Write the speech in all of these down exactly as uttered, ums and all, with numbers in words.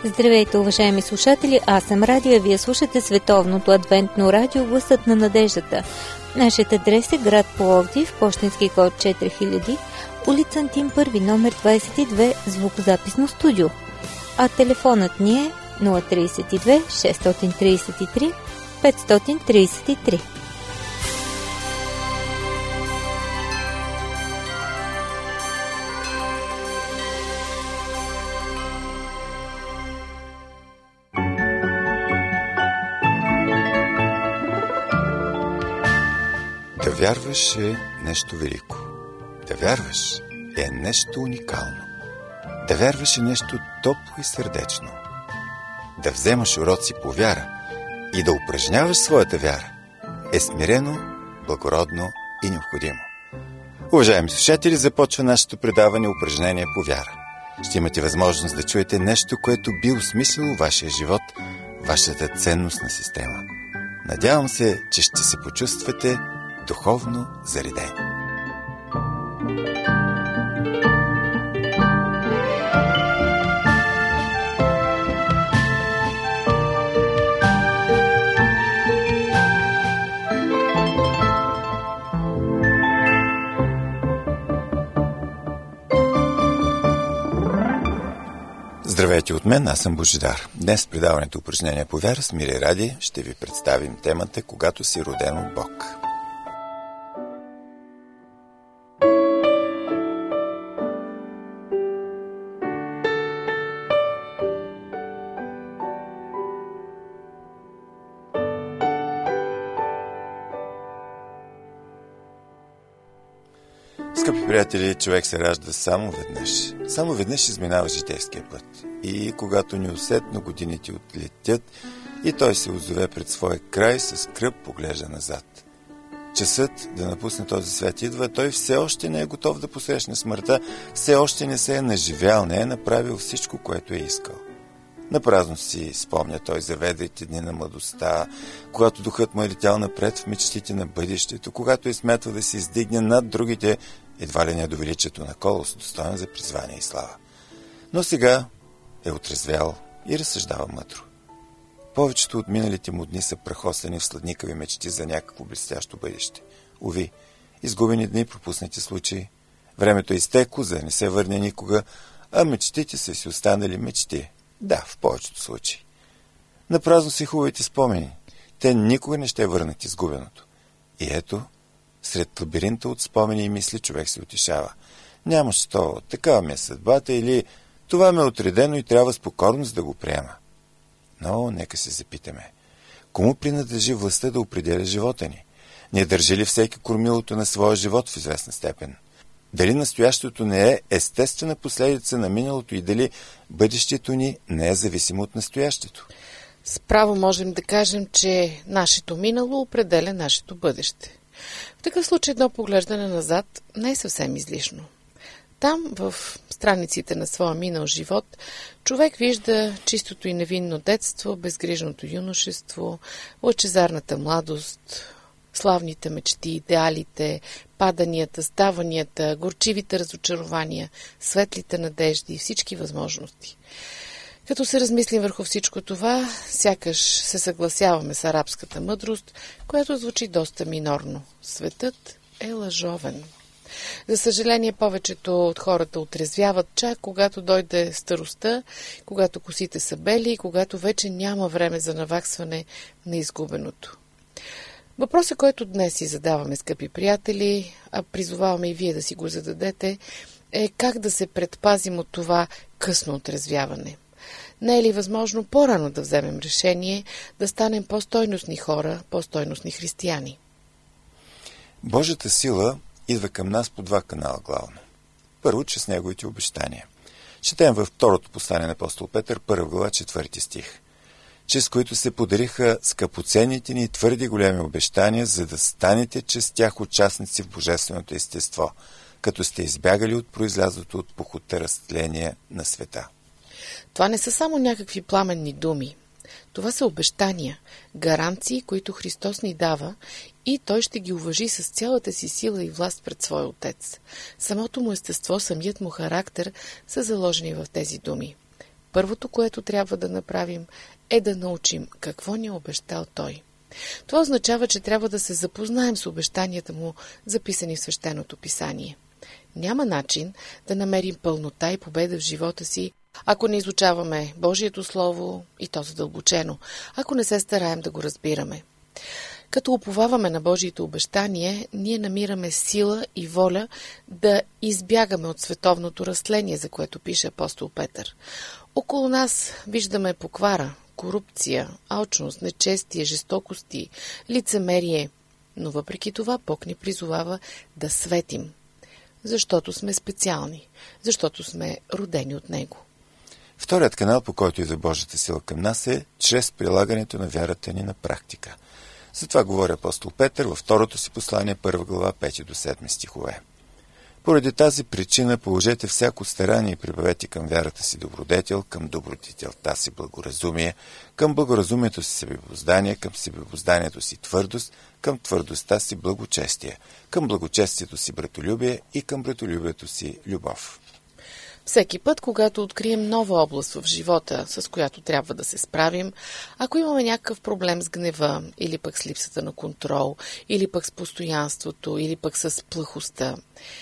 Здравейте, уважаеми слушатели! Аз съм Радия, вие слушате Световното адвентно радио Гласът на надеждата. Нашият адрес е град Пловдив, пощенски код четири хиляди, улица Антим първи, номер двадесет и две, звукозаписно студио. А телефонът ни е нула три две шест три три пет три три. Да вярваш е нещо велико. Да вярваш е нещо уникално. Да вярваш е нещо топло и сърдечно. Да вземаш уроци по вяра и да упражняваш своята вяра е смирено, благородно и необходимо. Уважаеми слушатели, започва нашето предаване упражнение по вяра. Ще имате възможност да чуете нещо, което би осмислило вашия живот, вашата ценностна система. Надявам се, че ще се почувствате духовно заредени. Здравейте от мен, аз съм Божидар. Днес в предаването упражнение по вяра с Мири Ради ще ви представим темата "Когато си роден от Бог". Скъпи приятели, човек се ражда само веднъж. Само веднъж изминава житейския път. И когато неусетно годините отлетят и той се озове пред своя край, с скръб поглежда назад. Часът да напусне този свят идва, той все още не е готов да посрещне смъртта, все още не се е наживял, не е направил всичко, което е искал. Напразно си спомня той за ведрите дни на младостта, когато духът му е летял напред в мечтите на бъдещето, когато е смятал да се издигне над другите, едва ли не до величието на Колос, достоен за призвание и слава. Но сега е отрезвял и разсъждава мъдро. Повечето от миналите му дни са прахосани в сладникави мечти за някакво блестящо бъдеще. Уви, изгубени дни, пропуснати случаи. Времето е изтекло, за да не се върне никога, а мечтите са си останали мечти. Да, в повечето случаи. Напразно си хубавите спомени. Те никога не ще върнат изгубеното. И ето, сред лабиринта от спомени и мисли човек се утешава. Няма що, такава ми е съдбата, или това ме е отредено и трябва с покорност да го приема. Но нека се запитаме. Кому принадлежи властта да определя живота ни? Не държи ли всеки кормилото на своя живот в известна степен? Дали настоящето не е естествена последица на миналото и дали бъдещето ни не е зависимо от настоящето? Справо можем да кажем, че нашето минало определя нашето бъдеще. В такъв случай едно поглеждане назад не е съвсем излишно. Там, в страниците на своя минал живот, човек вижда чистото и невинно детство, безгрижното юношество, лъчезарната младост, славните мечти, идеалите, паданията, ставанията, горчивите разочарования, светлите надежди и всички възможности. Като се размислим върху всичко това, сякаш се съгласяваме с арабската мъдрост, която звучи доста минорно. Светът е лъжовен. За съжаление, повечето от хората отрезвяват чак когато дойде старостта, когато косите са бели и когато вече няма време за наваксване на изгубеното. Въпросът, който днес си задаваме, скъпи приятели, а призоваваме и вие да си го зададете, е как да се предпазим от това късно отрезвяване. Не е ли възможно по-рано да вземем решение да станем по-стойностни хора, по-стойностни християни? Божията сила идва към нас по два канала главно. Първо, чрез неговите обещания. Четем във второто послание на апостол Петър, първа глава, четвърти стих, чрез които се подариха скъпоценните ни твърди големи обещания, за да станете чрез тях участници в божественото естество, като сте избягали от произлязлото от похота разтление на света. Това не са само някакви пламенни думи. Това са обещания, гаранции, които Христос ни дава и Той ще ги уважи с цялата си сила и власт пред своя Отец. Самото му естество, самият му характер са заложени в тези думи. първото, което трябва да направим, е да научим какво ни е обещал Той. Това означава, че трябва да се запознаем с обещанията му, записани в Свещеното писание. Няма начин да намерим пълнота и победа в живота си, ако не изучаваме Божието Слово и то задълбочено, ако не се стараем да го разбираме. Като уповаваме на Божието обещание, ние намираме сила и воля да избягаме от световното разтление, за което пише апостол Петър. Около нас виждаме поквара, корупция, алчност, нечестие, жестокости, лицемерие, но въпреки това Бог ни призовава да светим, защото сме специални, защото сме родени от Него. Вторият канал, по който идва Божията сила към нас, е чрез прилагането на вярата ни на практика. За това говори апостол Петър във второто си послание, първа глава, пети до седми стихове. Поради тази причина положете всяко старание и прибавете към вярата си добродетел, към добродетелта си благоразумие, към благоразумието си себеобоздание, към себеобозданието си твърдост, към твърдостта си благочестие, към благочестието си братолюбие и към братолюбието си любов. Всеки път, когато открием нова област в живота, с която трябва да се справим, ако имаме някакъв проблем с гнева, или пък с липсата на контрол, или пък с постоянството, или пък с плъхостта,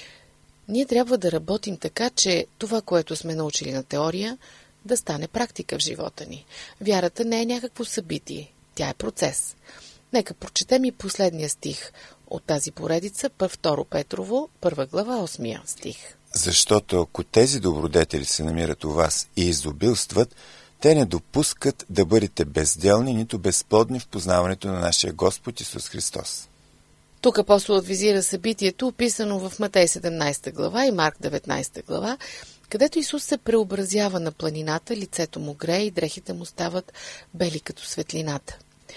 ние трябва да работим така, че това, което сме научили на теория, да стане практика в живота ни. Вярата не е някакво събитие, тя е процес. Нека прочетем и последния стих от тази поредица, второ Петрово, първа глава, осмия стих. Защото ако тези добродетели се намират у вас и изобилстват, те не допускат да бъдете безделни, нито безплодни в познаването на нашия Господ Исус Христос. Тук апостолът визира събитието, описано в Матей седемнадесета глава и Марк деветнадесета глава, където Исус се преобразява на планината, лицето му грее и дрехите му стават бели като светлината.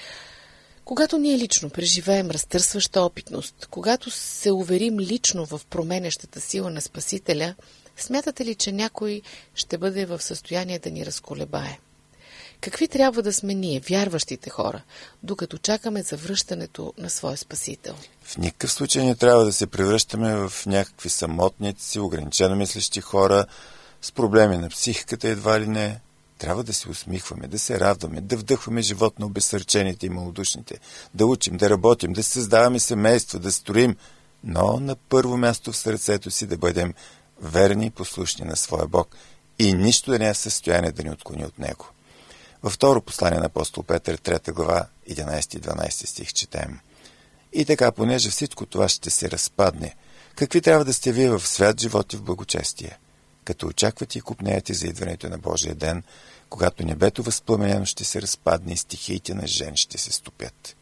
Когато ние лично преживеем разтърсваща опитност, когато се уверим лично в променящата сила на Спасителя, смятате ли, че някой ще бъде в състояние да ни разколебае? Какви трябва да сме ние, вярващите хора, докато чакаме завръщането на своя Спасител? В никакъв случай не трябва да се превръщаме в някакви самотници, ограничено мислещи хора, с проблеми на психиката едва ли не. Трябва да се усмихваме, да се радваме, да вдъхваме живот на обезсърчените и малодушните, да учим, да работим, да създаваме семейства, да строим, но на първо място в сърцето си да бъдем верни и послушни на своя Бог и нищо да не е в състояние да ни отклони от Него. Във второ послание на апостол Петър, трета глава, единадесети и дванадесети стих четем. И така, понеже всичко това ще се разпадне, какви трябва да сте вие в свят живот и в благочестие, като очаквате и купнеете за идването на Божия ден, когато небето възпламенено ще се разпадне и стихиите на жен ще се стопят.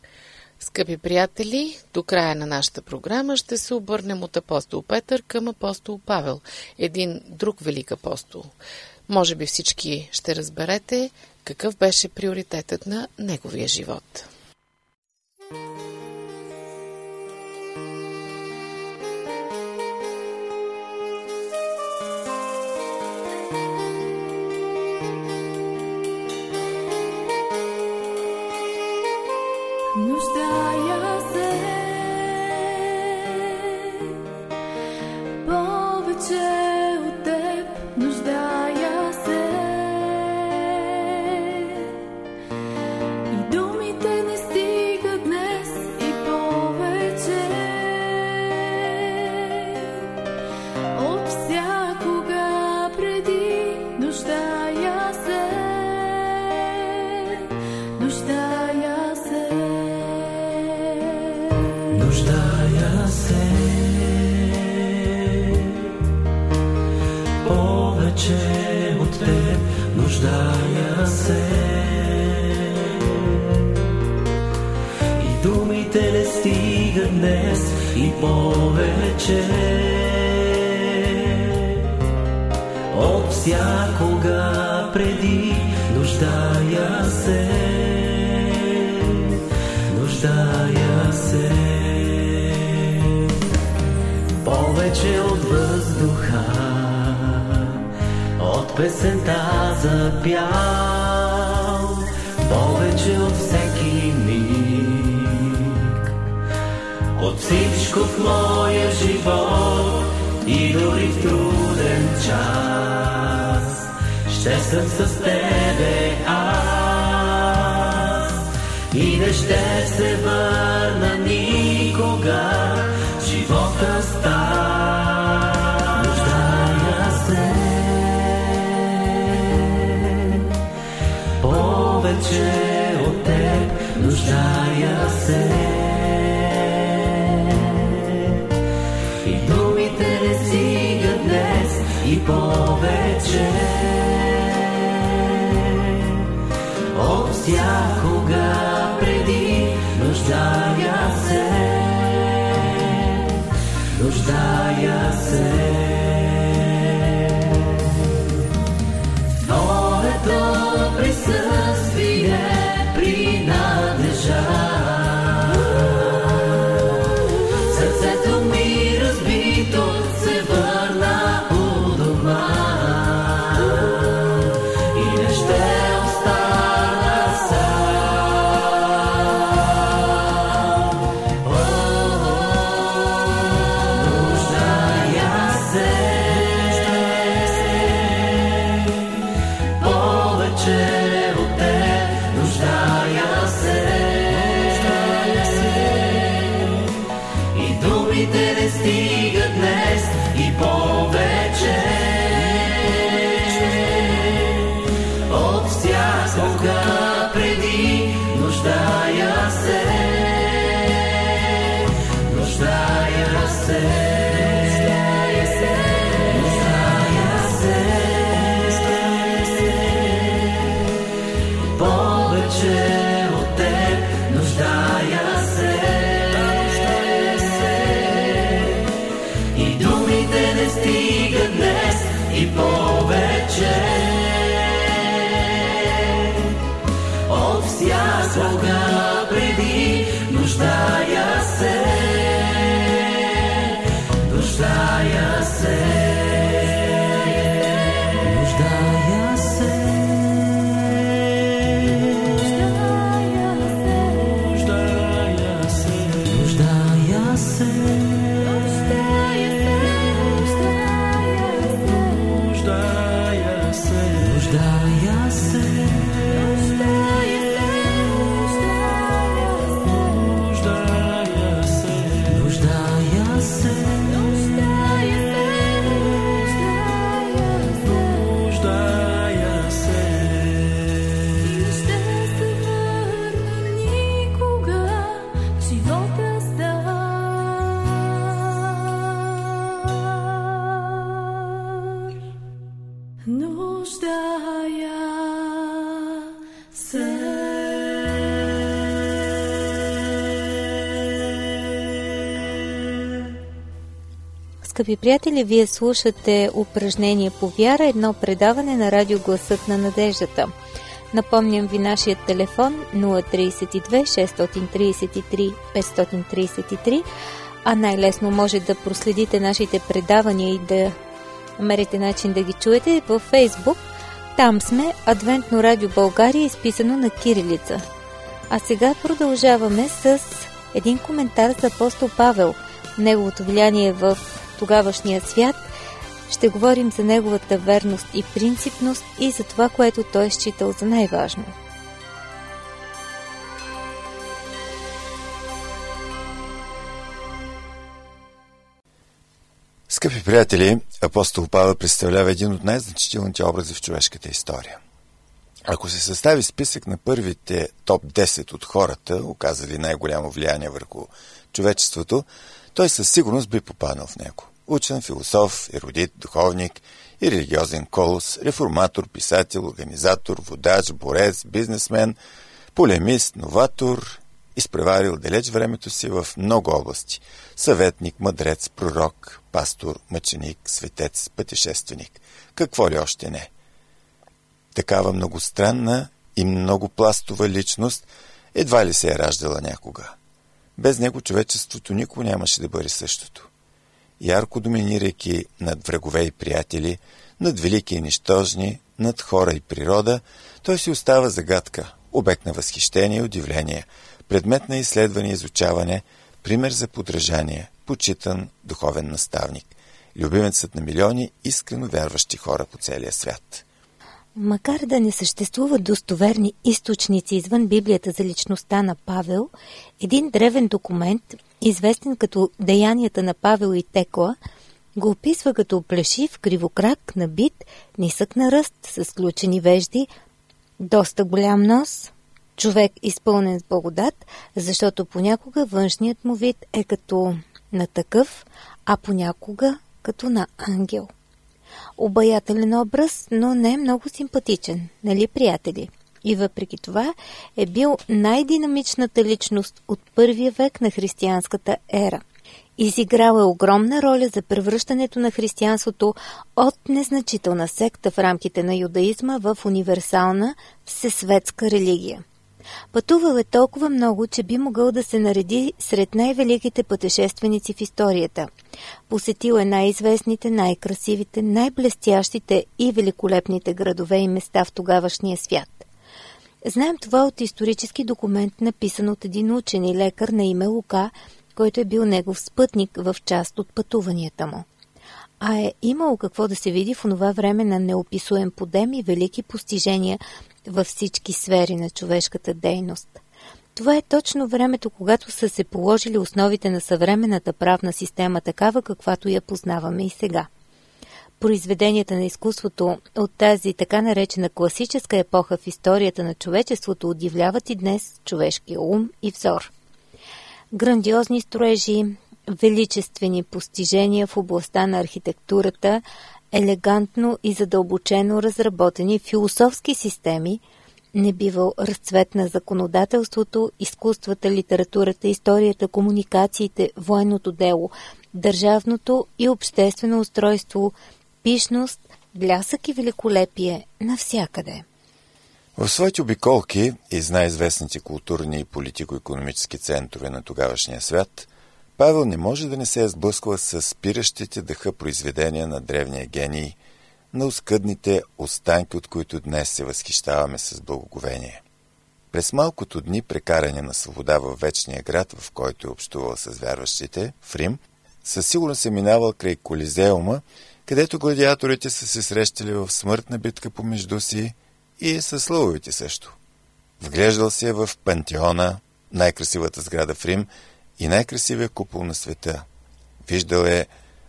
Скъпи приятели, до края на нашата програма ще се обърнем от апостол Петър към апостол Павел, един друг велик апостол. Може би всички ще разберете какъв беше приоритетът на неговия живот. Нуждая се повече от теб, нуждая се и думите не стигат днес и повече от всякога преди, нуждая се, нуждая се. Нуждая се повече от теб, нуждая се и думите не стигат днес и повече от всякога преди, нуждая се, нуждая се. Повече от въздуха, от песента за пял, повече от всеки миг, от всичко в моя живот и дори в труден час ще съм с тебе аз и не ще се върна никога, живота стар. Нуждая се повече от теб, нуждая се. И думите не стигат днес и повече от всякога преди. Нуждая се, нуждая се. Твоето присъствие принадлежа. Сърцето ми разбито се върна у дома и не ще остана сам. О, нуждая се повече от теб, нуждая се. И думите не стигат днес и повече от всякога преди. Нуждая се, нуждая се, нуждая се, повече от теб, нуждая се. И думите не стигат днес и повече от всякога преди. Нуждая се, нуждая се, нуждая се, нуждая се, нуждая се. Скъпи приятели, вие слушате упражнение по вяра, едно предаване на радио Гласът на надеждата. Напомням ви нашия телефон нула три две шест три три пет три три, а най-лесно може да проследите нашите предавания и да намерите начин да ги чуете във Фейсбук. Там сме Адвентно радио България, изписано на кирилица. А сега продължаваме с един коментар за апостол Павел, неговото влияние в тогавашния свят. Ще говорим за неговата верност и принципност и за това, което той е считал за най-важно. Скъпи приятели, апостол Павел представлява един от най-значителните образи в човешката история. Ако се състави списък на първите топ десет от хората, оказали най-голямо влияние върху човечеството, той със сигурност би попаднал в него. Учен, философ, ерудит, духовник и религиозен колос, реформатор, писател, организатор, водач, борец, бизнесмен, полемист, новатор, изпреварил далеч времето си в много области. Съветник, мъдрец, пророк, пастор, мъченик, светец, пътешественик. Какво ли още не? Такава многостранна и многопластова личност едва ли се е раждала някога. Без него човечеството никога нямаше да бъде същото. Ярко доминирайки над врагове и приятели, над велики и нищожни, над хора и природа, той си остава загадка, обект на възхищение и удивление, предмет на изследване и изучаване, пример за подражание, почитан духовен наставник, любимецът на милиони искрено вярващи хора по целия свят. Макар да не съществуват достоверни източници извън Библията за личността на Павел, един древен документ, известен като Деянията на Павел и Текла, го описва като плешив, кривокрак, набит, нисък на ръст, с сключени вежди, доста голям нос, човек изпълнен с благодат, защото понякога външният му вид е като на такъв, а понякога като на ангел. Обаятелен образ, но не е много симпатичен, нали, приятели? И въпреки това е бил най-динамичната личност от първия век на християнската ера. Изиграл е огромна роля за превръщането на християнството от незначителна секта в рамките на юдаизма в универсална всесветска религия. Пътувал е толкова много, че би могъл да се нареди сред най-великите пътешественици в историята. Посетил е най-известните, най-красивите, най-блестящите и великолепните градове и места в тогавашния свят. Знаем това от исторически документ, написан от един учен и лекар на име Лука, който е бил негов спътник в част от пътуванията му. А е имало какво да се види в онова време на неописуем подем и велики постижения във всички сфери на човешката дейност. Това е точно времето, когато са се положили основите на съвременната правна система, такава каквато я познаваме и сега. Произведенията на изкуството от тази така наречена класическа епоха в историята на човечеството удивляват и днес човешкия ум и взор. Грандиозни строежи, величествени постижения в областта на архитектурата, елегантно и задълбочено разработени философски системи, небивал разцвет на законодателството, изкуствата, литературата, историята, комуникациите, военното дело, държавното и обществено устройство, пишност, блясък и великолепие навсякъде. В своите обиколки из най-известните културни и политико-икономически центрове на тогавашния свят, Павел не може да не се е сблъсква с спиращите дъха произведения на древния гений, на оскъдните останки, от които днес се възхищаваме с благоговение. През малкото дни прекаране на свобода във вечния град, в който е общувал с вярващите, в Рим, със сигурност е минавал край Колизеума, където гладиаторите са се срещали в смъртна битка помежду си и с лъвовете също. Вглеждал се в Пантеона, най-красивата сграда в Рим и най-красивия купол на света. Виждал е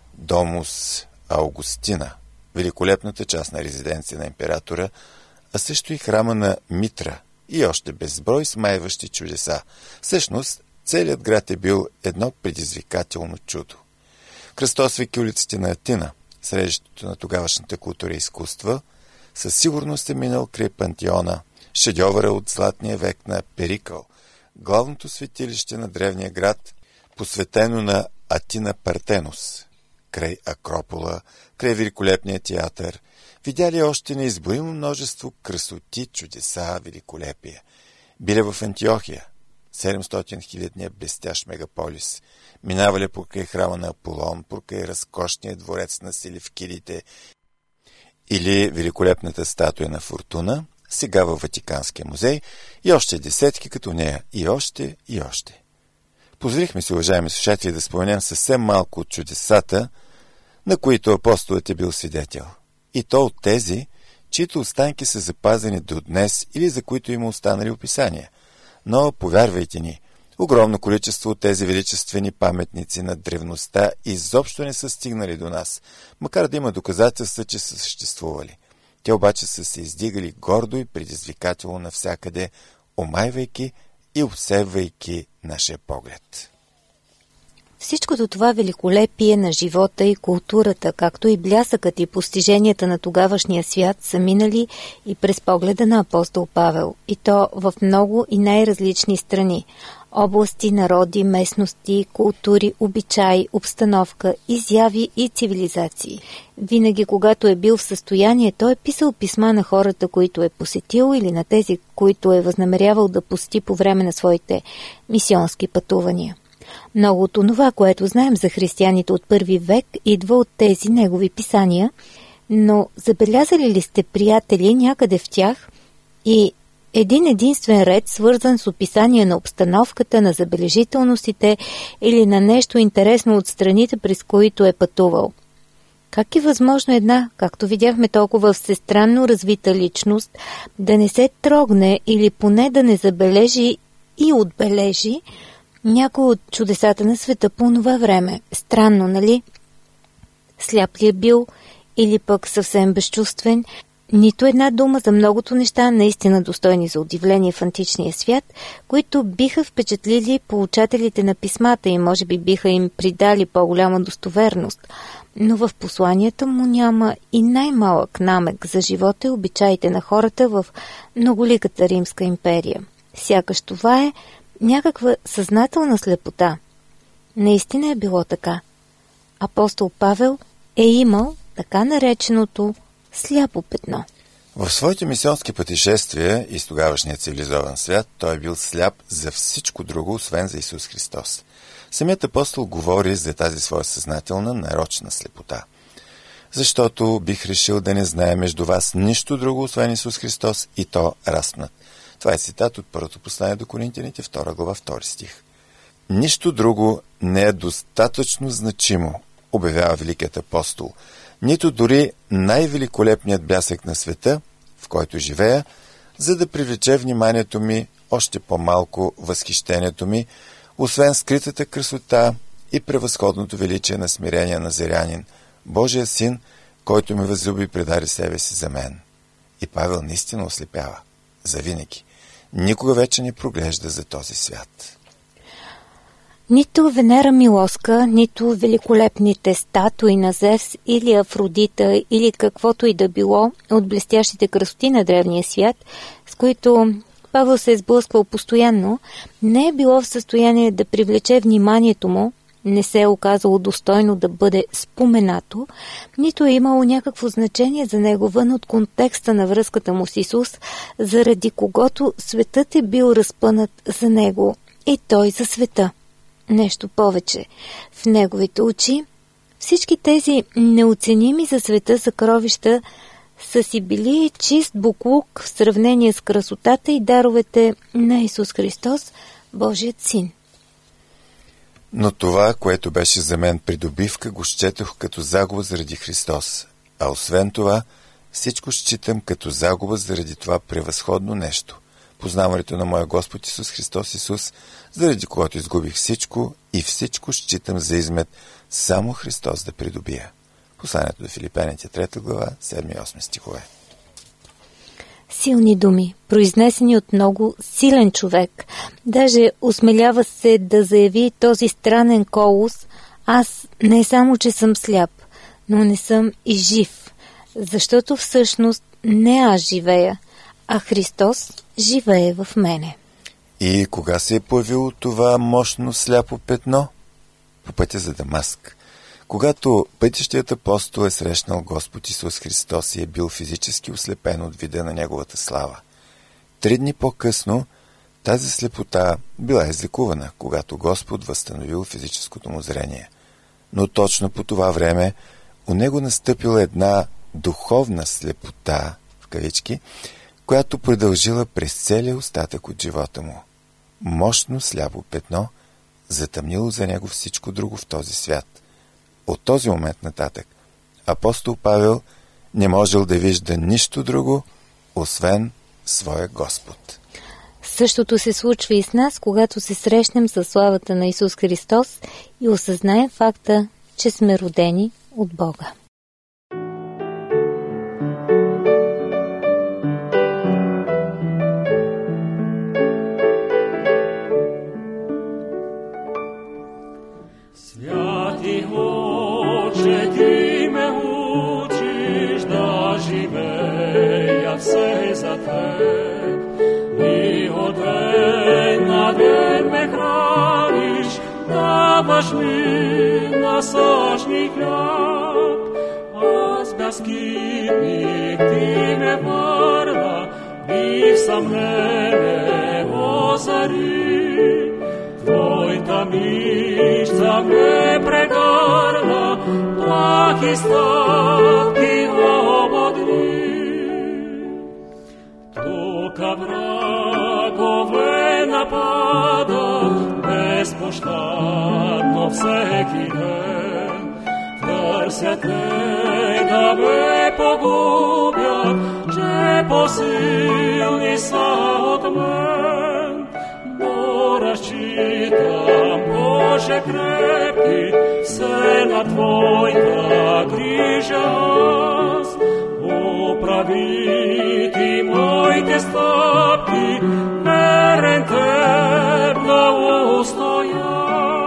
Домус Аугустина, великолепната частна резиденция на императора, а също и храма на Митра и още безброй смайващи чудеса. Всъщност, целият град е бил едно предизвикателно чудо. Кръстосвайки улиците на Атина, средището на тогавашната култура и изкуства, със сигурност е минал край Пантеона, шедьовъра от златния век на Перикъл, главното светилище на древния град, посветено на Атина Партенос, край Акропола, край великолепния театър, видяли още неизброимо множество красоти, чудеса, великолепия. Били в Антиохия, седемстотин хилядния блестящ мегаполис, минавали покрай храма на Аполон, покрай разкошния дворец на Селевкидите или великолепната статуя на Фортуна, сега във Ватиканския музей, и още десетки като нея, и още, и още. Позволихме си, уважаеми слушатели, да споменем съвсем малко от чудесата, на които апостолът е бил свидетел. И то от тези, чието останки са запазени до днес или за които има останали описания. Но, повярвайте ни, огромно количество от тези величествени паметници на древността изобщо не са стигнали до нас, макар да има доказателства, че са съществували. Те обаче са се издигали гордо и предизвикателно навсякъде, омайвайки и обсебвайки нашия поглед. Всичкото това великолепие на живота и културата, както и блясъкът и постиженията на тогавашния свят са минали и през погледа на апостол Павел, и то в много и най-различни страни. Области, народи, местности, култури, обичаи, обстановка, изяви и цивилизации. Винаги, когато е бил в състояние, той е писал писма на хората, които е посетил, или на тези, които е възнамерявал да посети по време на своите мисионски пътувания. Много от онова, което знаем за християните от първи век, идва от тези негови писания, но забелязали ли сте, приятели, някъде в тях и един единствен ред, свързан с описание на обстановката, на забележителностите или на нещо интересно от страните, през които е пътувал? Как е възможно една, както видяхме, толкова всестранно развита личност, да не се трогне или поне да не забележи и отбележи някой от чудесата на света по това време? Странно, нали? Сляп ли е бил или пък съвсем безчувствен? Нито една дума за многото неща, наистина достойни за удивление в античния свят, които биха впечатлили получателите на писмата и може би биха им придали по-голяма достоверност. Но в посланията му няма и най-малък намек за живота и обичаите на хората в многоликата Римска империя. Сякаш това е някаква съзнателна слепота. Наистина е било така. Апостол Павел е имал така нареченото сляпо петно. В своите мисионски пътешествия из тогавашния цивилизован свят той е бил сляп за всичко друго, освен за Исус Христос. Самият апостол говори за тази своя съзнателна, нарочна слепота. Защото бих решил да не знае между вас нищо друго, освен Исус Христос, и то разпнат. Това е цитат от първото послание до Коринтяните, втора глава, втори стих. Нищо друго не е достатъчно значимо, обявява великият апостол. Нито дори най-великолепният блясък на света, в който живея, за да привлече вниманието ми, още по-малко възхищението ми, освен скритата красота и превъзходното величие на смирения назирянин, Божия син, който ме възлюби и предаде себе си за мен. И Павел наистина ослепява. Завинаги. Никога вече не проглежда за този свят. Нито Венера Милоска, нито великолепните статуи на Зевс или Афродита или каквото и да било от блестящите красоти на древния свят, с които Павел се е сблъсквал постоянно, не е било в състояние да привлече вниманието му, не се е оказало достойно да бъде споменато, нито е имало някакво значение за него вън от контекста на връзката му с Исус, заради когото светът е бил разпънат за него и той за света. Нещо повече. В неговите очи всички тези неоценими за света съкровища са си били чист буклук в сравнение с красотата и даровете на Исус Христос, Божият син. Но това, което беше за мен придобивка, го счетох като загуба заради Христос. А освен това, всичко считам като загуба заради това превъзходно нещо. Познаването на моя Господ Исус Христос Исус, заради което изгубих всичко и всичко считам за измет само Христос да придобия. Посланието до Филипяните, трета глава, седми и осми стихове. Силни думи, произнесени от много силен човек. Даже осмелява се да заяви този странен колос: аз не само, че съм сляп, но не съм и жив, защото всъщност не аз живея, а Христос живее в мене. И кога се е появило това мощно сляпо петно? По пътя за Дамаск. Когато пътещият апостол е срещнал Господ Исус Христос и е бил физически ослепен от вида на неговата слава. Три дни по-късно тази слепота била излекувана, когато Господ възстановил физическото му зрение. Но точно по това време у него настъпила една духовна слепота, в кавички, която продължила през целия остатък от живота му. Мощно сляпо петно затъмнило за него всичко друго в този свят. От този момент нататък апостол Павел не можел да вижда нищо друго, освен своя Господ. Същото се случва и с нас, когато се срещнем със славата на Исус Христос и осъзнаем факта, че сме родени от Бога. Святи Отче, Ти ме учиш да живея все за Теб, и от ден на ден ме храниш, даваш ми насъщни хляб. Аз безкитник, Ти ме върна и в съмнение озари. Твоята мишца ме прегърна, плахи стъпки ободри. Тука врагове безпощадно всеки ден, търсят търся те да ме погубят, че по-силни са от мен. Но разчитам, Боже крепки, все на Твоята грижа аз. Управи Ти моите стъпки, верен Теб да устоя.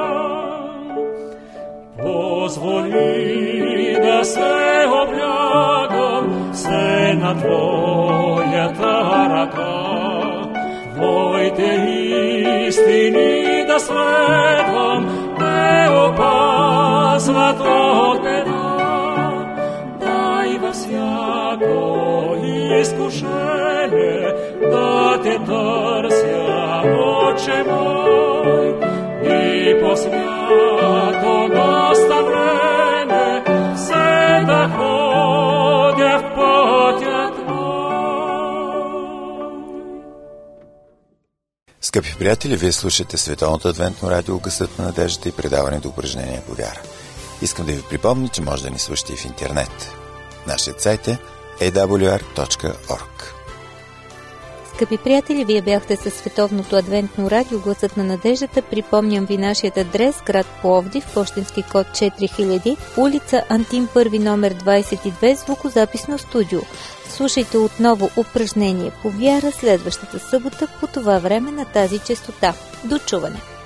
Позволи да се облягам все на Твоята ръка, Твоите истини да следвам, те опазват от беда. Дай във всяко изкушение да Те търся, Отче мой, и по свято наставление все да ходя в пътя Твой. Скъпи приятели, вие слушате Световното адвентно радио Гласът на надеждата и предаването упражнения по вяра. Искам да ви припомня, че може да ни слушате и в интернет. Нашият сайт е ей дабъл ю ар точка орг. Скъпи приятели, вие бяхте със Световното адвентно радио Гласът на надеждата. Припомням ви нашият адрес: град Пловдив, пощенски код четири хиляди, улица Антим първи, номер двадесет и две, звукозаписно студио. Слушайте отново упражнение по вяра следващата събота по това време на тази честота. До чуване!